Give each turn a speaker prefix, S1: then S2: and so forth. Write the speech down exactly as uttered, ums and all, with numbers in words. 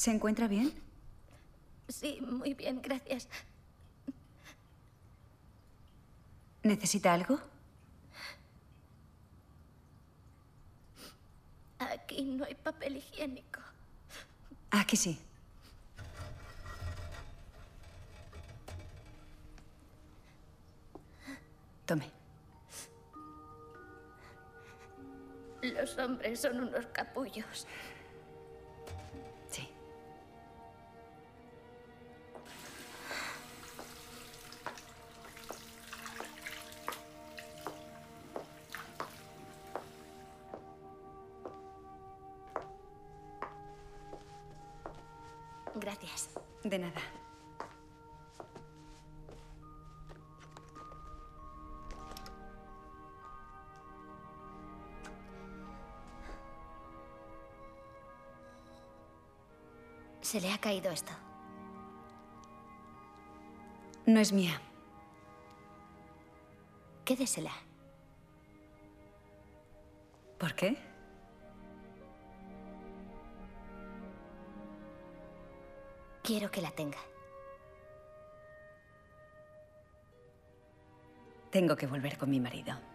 S1: ¿Se encuentra bien?
S2: Sí, muy bien, gracias.
S1: ¿Necesita algo?
S2: Aquí no hay papel higiénico.
S1: Aquí sí. Tome.
S2: Los hombres son unos capullos.
S1: Sí.
S2: Gracias.
S1: De nada.
S2: Se le ha caído esto.
S1: No es mía.
S2: Quédesela.
S1: ¿Por qué?
S2: Quiero que la tenga.
S1: Tengo que volver con mi marido.